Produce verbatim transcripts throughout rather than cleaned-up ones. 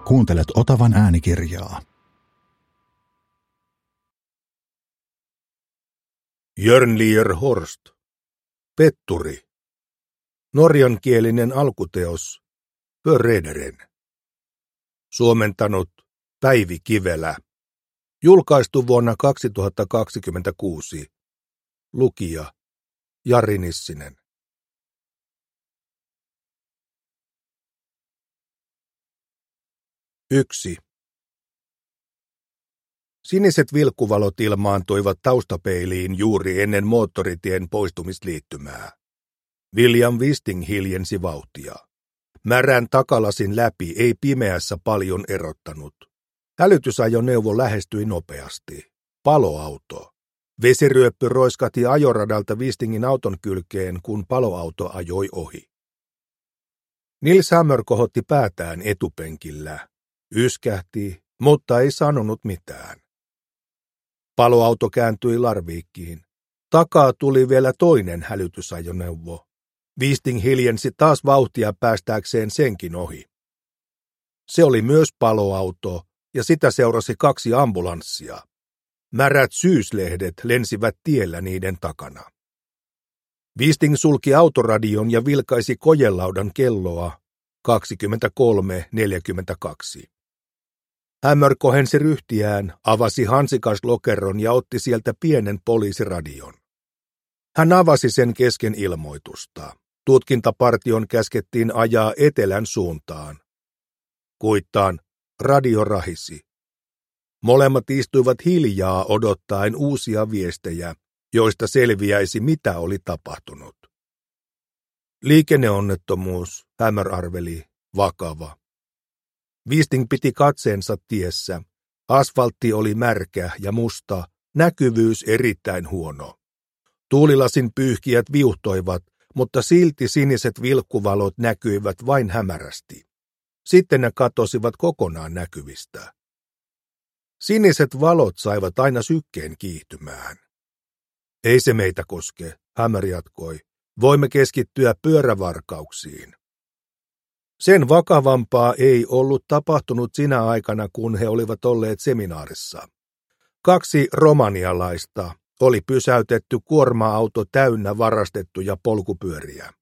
Kuuntelet Otavan äänikirjaa. Jörnlier Horst. Petturi. Norjankielinen alkuteos. Förrädaren. Suomentanut Päivi Kivelä. Julkaistu vuonna kaksituhattakaksikymmentäkuusi. Lukija Jari Nissinen. Yksi. Siniset vilkkuvalot ilmaantuivat taustapeiliin juuri ennen moottoritien poistumisliittymää. William Wisting hiljensi vauhtia. Märän takalasin läpi ei pimeässä paljon erottanut. Hälytysajoneuvo lähestyi nopeasti. Paloauto. Vesiryöppy roiskahti ajoradalta Wistingin auton kylkeen, kun paloauto ajoi ohi. Nils Hammer kohotti päätään etupenkillä. Yskähti, mutta ei sanonut mitään. Paloauto kääntyi Larviikkiin. Takaa tuli vielä toinen hälytysajoneuvo. Wisting hiljensi taas vauhtia päästääkseen senkin ohi. Se oli myös paloauto, ja sitä seurasi kaksi ambulanssia. Märät syyslehdet lensivät tiellä niiden takana. Wisting sulki autoradion ja vilkaisi kojelaudan kelloa kaksikymmentäkolme neljäkymmentäkaksi. Hammer kohensi ryhtiään, avasi hansikaslokeron ja otti sieltä pienen poliisiradion. Hän avasi sen kesken ilmoitusta. Tutkintapartion käskettiin ajaa etelän suuntaan. Kuittaan radio rahisi. Molemmat istuivat hiljaa odottaen uusia viestejä, joista selviäisi mitä oli tapahtunut. Liikenneonnettomuus, Hammer arveli, vakava. Wisting piti katseensa tiessä. Asfaltti oli märkä ja musta, näkyvyys erittäin huono. Tuulilasin pyyhkijät viuhtoivat, mutta silti siniset vilkkuvalot näkyivät vain hämärästi. Sitten ne katosivat kokonaan näkyvistä. Siniset valot saivat aina sykkeen kiihtymään. Ei se meitä koske, Hammer jatkoi. Voimme keskittyä pyörävarkauksiin. Sen vakavampaa ei ollut tapahtunut sinä aikana, kun he olivat olleet seminaarissa. Kaksi romanialaista oli pysäytetty kuorma-auto täynnä varastettuja polkupyöriä.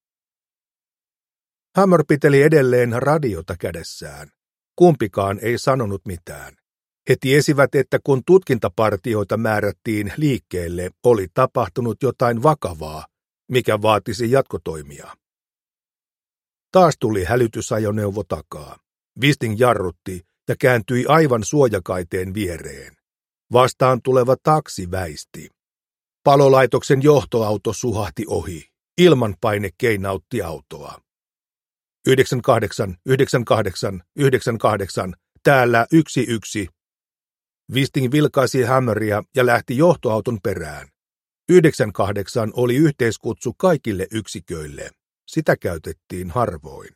Hammer piteli edelleen radiota kädessään. Kumpikaan ei sanonut mitään. He tiesivät, että kun tutkintapartioita määrättiin liikkeelle, oli tapahtunut jotain vakavaa, mikä vaatisi jatkotoimia. Taas tuli hälytysajoneuvo takaa. Wisting jarrutti ja kääntyi aivan suojakaiteen viereen. Vastaan tuleva taksi väisti. Palolaitoksen johtoauto suhahti ohi. Ilmanpaine keinautti autoa. yhdeksänkymmentäkahdeksan, yhdeksänkymmentäkahdeksan, yhdeksänkymmentäkahdeksan, täällä yksi yksi. Wisting vilkaisi Hammeria ja lähti johtoauton perään. yhdeksänkymmentäkahdeksan oli yhteiskutsu kaikille yksiköille. Sitä käytettiin harvoin.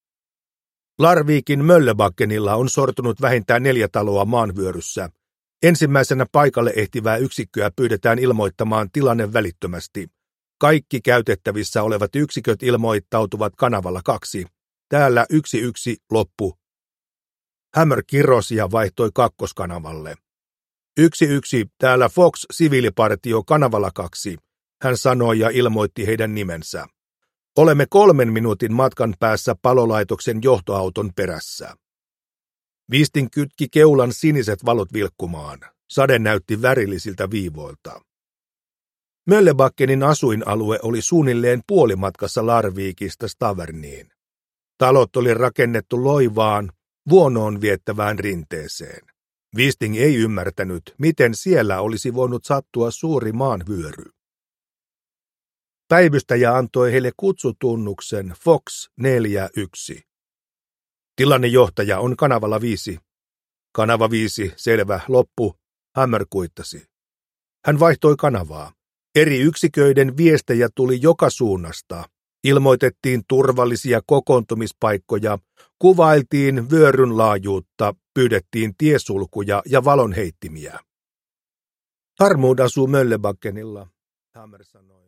Larvikin Möllebackenilla on sortunut vähintään neljä taloa maanvyöryssä. Ensimmäisenä paikalle ehtivää yksikköä pyydetään ilmoittamaan tilanne välittömästi. Kaikki käytettävissä olevat yksiköt ilmoittautuvat kanavalla kaksi. Täällä yksi yksi loppu. Hammer kirosi ja vaihtoi kakkoskanavalle. Yksi yksi, täällä Fox siviilipartio kanavalla kaksi. Hän sanoi ja ilmoitti heidän nimensä. Olemme kolmen minuutin matkan päässä palolaitoksen johtoauton perässä. Wisting kytki keulan siniset valot vilkkumaan. Sade näytti värillisiltä viivoilta. Möllebackenin asuinalue oli suunnilleen puolimatkassa Larvikista Staverniin. Talot oli rakennettu loivaan, vuonoon viettävään rinteeseen. Wisting ei ymmärtänyt, miten siellä olisi voinut sattua suuri maanvyöry. Päivystäjä antoi heille kutsutunnuksen Fox neljä yksi. Tilannejohtaja on kanavalla viisi. Kanava viisi, selvä, loppu, Hammer kuittasi. Hän vaihtoi kanavaa. Eri yksiköiden viestejä tuli joka suunnasta. Ilmoitettiin turvallisia kokoontumispaikkoja, kuvailtiin vyöryn laajuutta, pyydettiin tiesulkuja ja valonheittimiä. Harmud asuu Möllebackenilla, Hammer sanoi.